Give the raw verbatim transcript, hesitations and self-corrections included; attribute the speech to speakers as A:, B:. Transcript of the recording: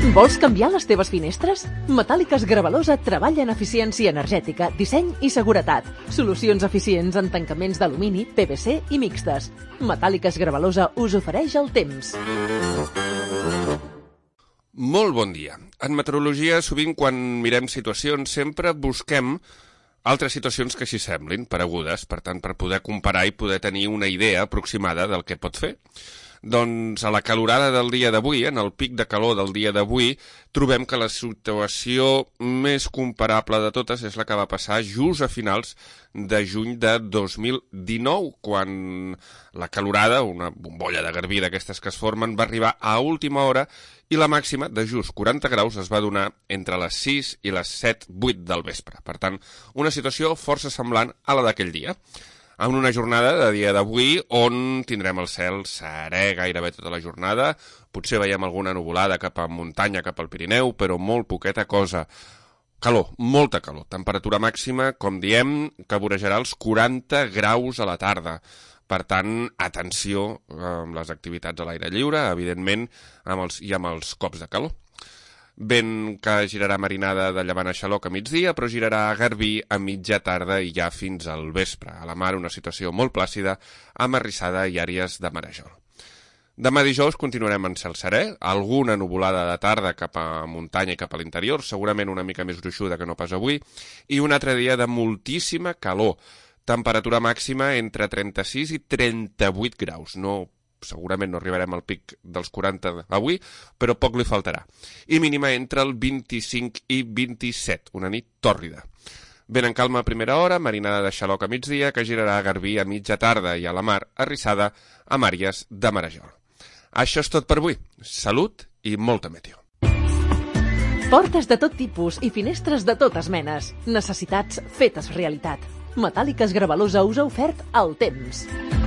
A: Vols canviar les teves finestres? Metàl·liques Gravalosa treballa en eficiència energètica, disseny i seguretat. Solucions eficients en tancaments d'alumini, P V C i mixtes. Metàl·liques Gravalosa us ofereix el temps.
B: Molt bon dia. En meteorologia, sovint quan mirem situacions, sempre busquem altres situacions que s'hi semblin, paregudes, per tant, per poder comparar i poder tenir una idea aproximada del que pot fer. Doncs a la calorada del dia d'avui, en el pic de calor del dia d'avui, trobem que la situació més comparable de totes és la que va passar just a finals de juny de dos mil dinou, quan la calorada, una bombolla de garbí d'aquestes que es formen, va arribar a última hora i la màxima de just quaranta graus es va donar entre les sis i les set vuit del vespre. Per tant, una situació força semblant a la d'aquell dia. En una jornada de dia d'avui on tindrem el cel serè gairebé tota la jornada, potser veiem alguna nuvolada cap a muntanya, cap al Pirineu, però molt poqueta cosa. Calor, molta calor. Temperatura màxima, com diem, que vorejarà els quaranta graus a la tarda. Per tant, atenció amb les activitats a l'aire lliure, evidentment, amb els, i amb els cops de calor. Vent que girarà marinada de llevant a xaloc a migdia, però girarà a garbí a mitja tarda i ja fins al vespre. A la mar una situació molt plàcida, amb arrissada i àrees de marejol. Demà dijous continuarem en cel serè, alguna nuvolada de tarda cap a muntanya i cap a l'interior, segurament una mica més gruixuda que no pas avui, i un altre dia de moltíssima calor. Temperatura màxima entre trenta-sis i trenta-vuit graus, no segurament no arribarem al pic dels quaranta avui, però poc li faltarà. I mínima entre el vint-i-cinc i vint-i-set, una nit tòrrida. Vent en calma a primera hora, marinada de xaloc a migdia, que girarà a garbí a mitja tarda i a la mar arrissada amb àrees de marejol. Això és tot per avui. Salut i molta meteo.
A: Portes de tot tipus i finestres de totes menes. Necessitats fetes realitat. Metàl·liques Gravalosa us ha ofert el temps.